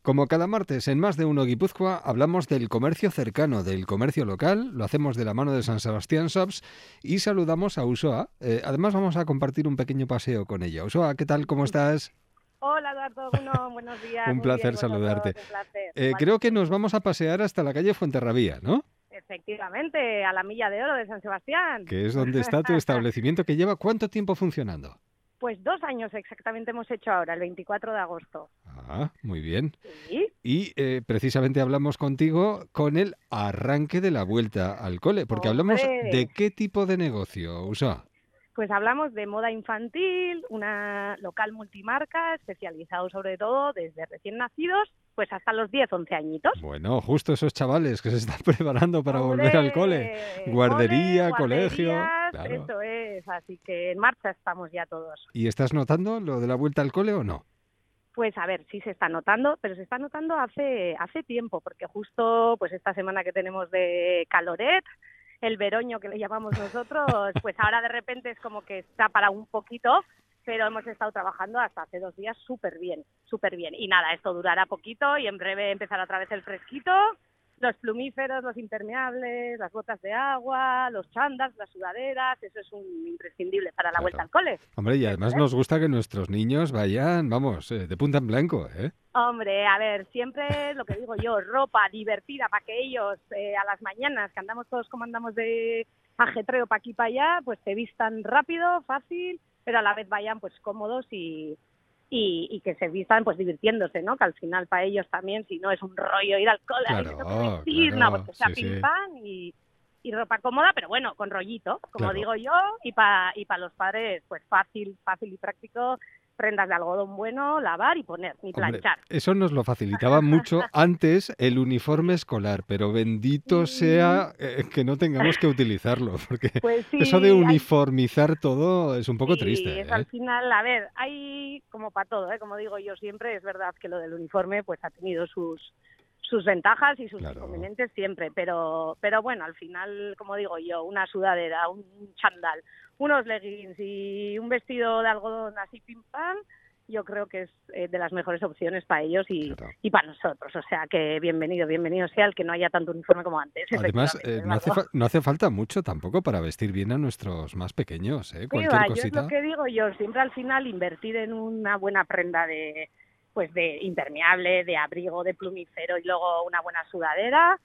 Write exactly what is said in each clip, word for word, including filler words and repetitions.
Como cada martes en Más de Uno Guipúzcoa hablamos del comercio cercano, del comercio local, lo hacemos de la mano de San Sebastián Shops y saludamos a Usoa. Eh, además vamos a compartir un pequeño paseo con ella. Usoa, ¿qué tal? ¿Cómo estás? Hola Eduardo, bueno, buenos días, Un muy bien, ¿y placer vosotros? saludarte. Un placer, Eh, creo que igualmente. nos vamos a pasear hasta la calle Fuenterrabía, ¿no? Efectivamente, a la milla de oro de San Sebastián. Que es donde está tu establecimiento que lleva ¿cuánto tiempo funcionando? Pues dos años exactamente hemos hecho ahora, el veinticuatro de agosto. Ah, muy bien. Sí, Y eh, precisamente hablamos contigo con el arranque de la vuelta al cole, porque hablamos de hombre, qué tipo de negocio, Usoa. pues hablamos de moda infantil, una local multimarca especializado sobre todo desde recién nacidos, pues hasta los diez, once añitos. Bueno, justo esos chavales que se están preparando para volver al cole. Hombre, cole, Guardería, colegio, guarderías, claro. eso es, así que en marcha estamos ya todos. ¿Y estás notando lo de la vuelta al cole o no? Pues a ver, sí se está notando, pero se está notando hace hace tiempo, porque justo pues esta semana que tenemos de caloret, el veroño que le llamamos nosotros, pues ahora de repente es como que está para un poquito, pero hemos estado trabajando hasta hace dos días súper bien, súper bien. Y nada, esto durará poquito y en breve empezará otra vez el fresquito, los plumíferos, los impermeables, las botas de agua, los chandas, las sudaderas, eso es un imprescindible para la vuelta Claro. al cole. Hombre, y Eso además es. nos gusta que nuestros niños vayan, vamos, eh, de punta en blanco, ¿eh? Hombre, a ver, siempre lo que digo yo, ropa divertida para que ellos eh, a las mañanas, que andamos todos como andamos de ajetreo para aquí y para allá, pues se vistan rápido, fácil, pero a la vez vayan pues cómodos y, y, y que se vistan pues divirtiéndose, ¿no? Que al final para ellos también, si no es un rollo ir al cole, ahí me tengo que Claro, vestir, no, claro, porque sea sí, pim sí, pam y, y ropa cómoda, pero bueno, con rollito, como claro. digo yo, y para y para los padres pues fácil, fácil y práctico, prendas de algodón bueno, lavar y poner, ni Hombre, planchar. eso nos lo facilitaba mucho antes el uniforme escolar, pero bendito Sí, sea eh, que no tengamos que utilizarlo, porque pues eso de sí, hay, uniformizar todo es un poco triste, sí, es al ¿eh? final, a ver, hay como para todo, ¿eh? Como digo yo siempre, es verdad que lo del uniforme pues ha tenido sus sus ventajas y sus Claro. inconvenientes siempre, pero pero bueno, al final, como digo yo, una sudadera, un chándal, unos leggings y un vestido de algodón así pim pam, yo creo que es eh, de las mejores opciones para ellos y, Claro. y para nosotros, o sea que bienvenido, bienvenido sea el que no haya tanto uniforme como antes, Además, efectivamente, eh, no hace Eduardo. fa- no hace falta mucho tampoco para vestir bien a nuestros más pequeños, ¿eh? Sí, Cualquier va, yo es lo cosita. que digo yo, siempre al final invertir en una buena prenda de pues de impermeable, de abrigo, de plumífero y luego una buena sudadera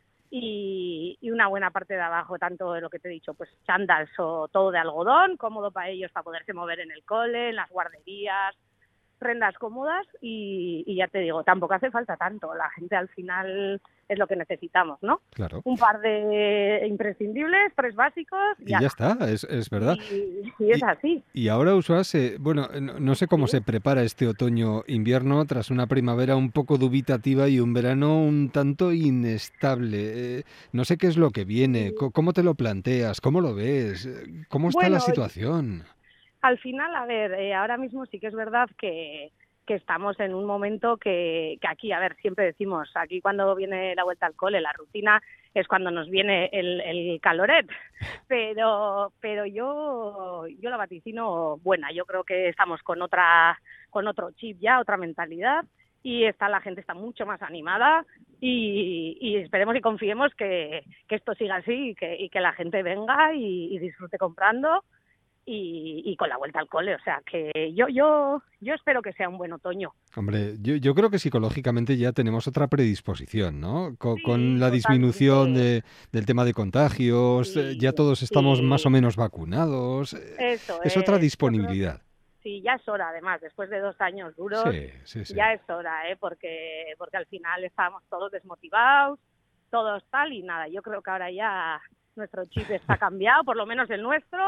y, y una buena parte de abajo, tanto de lo que te he dicho, pues chándals o todo de algodón, cómodo para ellos para poderse mover en el cole, en las guarderías, prendas cómodas y, y ya te digo, tampoco hace falta tanto, la gente al final es lo que necesitamos, ¿no? Claro. Un par de imprescindibles, tres básicos y Y ya ala. está, es, es verdad. Y, y es Y, así. y ahora Usua se, bueno, no, no sé cómo Sí. se prepara este otoño-invierno tras una primavera un poco dubitativa y un verano un tanto inestable. Eh, no sé qué es lo que viene, co- cómo te lo planteas, cómo lo ves, Eh, cómo está la Bueno, situación. al final, a ver, eh, ahora mismo sí que es verdad que, que estamos en un momento que, que aquí, a ver, siempre decimos, aquí cuando viene la vuelta al cole, la rutina es cuando nos viene el, el caloret, pero pero yo yo la vaticino buena, yo creo que estamos con otra con otro chip ya, otra mentalidad y está la gente está mucho más animada y, y esperemos y confiemos que, que esto siga así y que, y que la gente venga y, y disfrute comprando y, y con la vuelta al cole, o sea que yo yo yo espero que sea un buen otoño. Hombre, yo, yo creo que psicológicamente ya tenemos otra predisposición, ¿no? Co- Con, Sí, la disminución totalmente. de- del tema de contagios, eh, ya Sí, todos estamos más o sí, menos vacunados, eh, eso es otra es. Yo creo que disponibilidad. sí, ya es hora, además, después de dos años duros, Sí, sí, sí. ya es hora, ¿eh? Porque, porque al final estábamos todos desmotivados, todos tal, y nada, yo creo que ahora ya nuestro chip está cambiado, por lo menos el nuestro,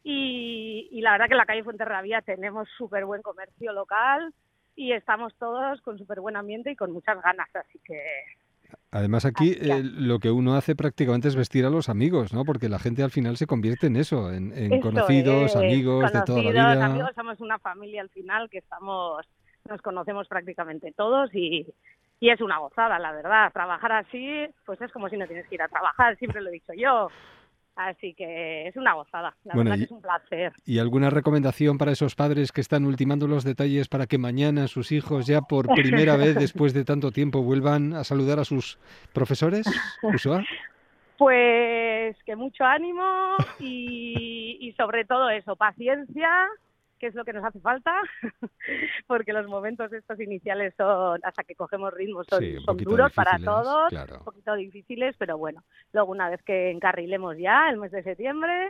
y, y la verdad que en la calle Fuenterrabía tenemos súper buen comercio local y estamos todos con súper buen ambiente y con muchas ganas, así que, Además aquí así que eh, lo que uno hace prácticamente es vestir a los amigos, ¿no? Porque la gente al final se convierte en eso, en, en eso conocidos, es, amigos de toda la conocidos, vida. amigos, somos una familia al final que estamos, nos conocemos prácticamente todos y, y es una gozada, la verdad. Trabajar así, pues es como si no tienes que ir a trabajar, siempre lo he dicho yo. Así que es una gozada, la Bueno, verdad y, que es un placer. ¿y alguna recomendación para esos padres que están ultimando los detalles para que mañana sus hijos ya por primera vez después de tanto tiempo vuelvan a saludar a sus profesores, Ursúa? Pues que mucho ánimo y, y sobre todo eso, paciencia, que es lo que nos hace falta, porque los momentos estos iniciales son, hasta que cogemos ritmo, son, Sí, un son poquito duros para difíciles, todos, claro. un poquito difíciles, pero bueno, luego una vez que encarrilemos ya el mes de septiembre,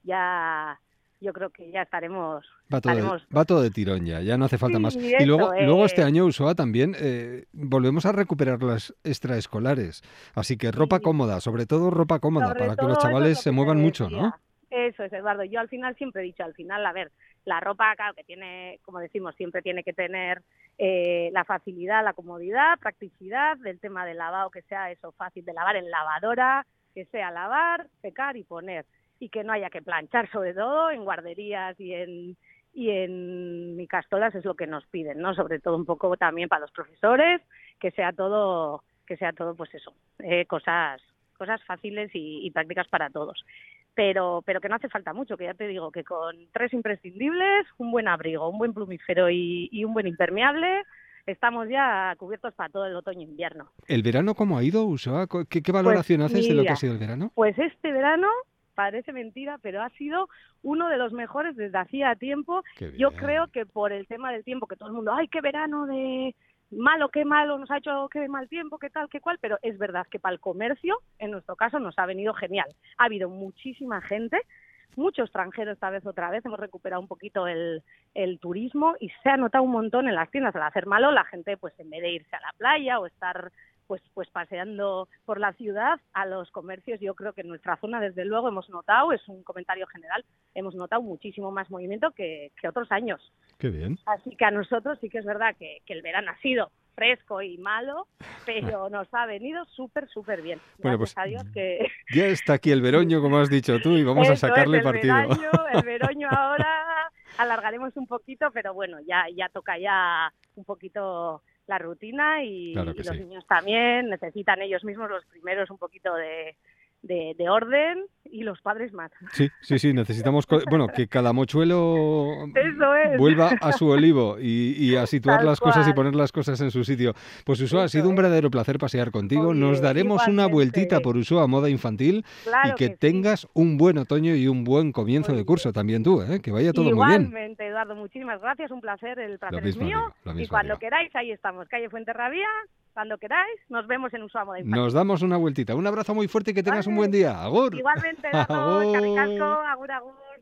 ya yo creo que ya estaremos... Va todo, de, estaremos... va todo de tirón ya, ya no hace falta más. Sí, Y luego, eso luego este es. año, Usoa, también eh, volvemos a recuperar las extraescolares. Así que ropa Sí, cómoda, sobre todo ropa cómoda, sobre para que los todo eso es chavales lo se que te muevan mucho, decía. ¿no? Eso es, Eduardo. Yo al final siempre he dicho, al final, a ver, la ropa, claro, que tiene, como decimos, siempre tiene que tener eh, la facilidad, la comodidad, practicidad, del tema del lavado, que sea eso fácil de lavar en lavadora, que sea lavar, secar y poner. Y que no haya que planchar, sobre todo en guarderías y en y en Icastolas es lo que nos piden, ¿no? Sobre todo un poco también para los profesores, que sea todo, que sea todo, pues eso, eh, cosas cosas fáciles y, y prácticas para todos. Pero, pero que no hace falta mucho, que ya te digo que con tres imprescindibles, un buen abrigo, un buen plumífero y, y un buen impermeable, estamos ya cubiertos para todo el otoño e invierno. ¿El verano cómo ha ido, Usoa? ¿Qué, qué Pues valoración haces de lo que ha mira, sido el verano? pues este verano, parece mentira, pero ha sido uno de los mejores desde hacía tiempo. Qué bien. Yo creo que por el tema del tiempo, que todo el mundo, ¡ay, qué verano de malo, qué malo, nos ha hecho qué mal tiempo, qué tal, qué cual! Pero es verdad que para el comercio, en nuestro caso, nos ha venido genial. Ha habido muchísima gente, mucho extranjero esta vez otra vez, hemos recuperado un poquito el, el turismo y se ha notado un montón en las tiendas. Al hacer malo, la gente, pues en vez de irse a la playa o estar pues pues paseando por la ciudad, a los comercios, yo creo que en nuestra zona desde luego hemos notado, es un comentario general, hemos notado muchísimo más movimiento que, que otros años. Qué bien. Así que a nosotros sí que es verdad que, que el verano ha sido fresco y malo, pero nos ha venido súper, súper bien. Bueno, Gracias pues a Dios que... ya está aquí el veroño, como has dicho tú, y vamos a Eso sacarle es, el partido. Veraño, el veroño ahora alargaremos un poquito, pero bueno, ya, ya toca ya un poquito la rutina y, Claro y que los sí. niños también necesitan ellos mismos los primeros un poquito de, de, de orden y los padres más. Sí, sí, sí, necesitamos, co- bueno, que cada mochuelo Eso es. vuelva a su olivo y, y a situar Tal las cosas y cual. poner las cosas en su sitio. Pues Usoa, ha Eso sido un es. verdadero placer pasear contigo. Nos Oye, daremos una vueltita igualmente. por Usoa Moda Infantil y Claro que que sí. tengas un buen otoño y un buen comienzo de Oye, curso también tú, ¿eh? Que vaya todo muy bien. igualmente, Eduardo, muchísimas gracias, un placer, el Lo placer es mismo mío digo, lo y mismo cuando digo. queráis, ahí estamos, calle Fuenterrabía, cuando queráis, nos vemos en un Moda Nos Infantil. damos una vueltita. Un abrazo muy fuerte y que tengas un buen Vale. día. ¡Agur! Igualmente, Eduardo, eskerrik asko, ¡Agur! agur, agur.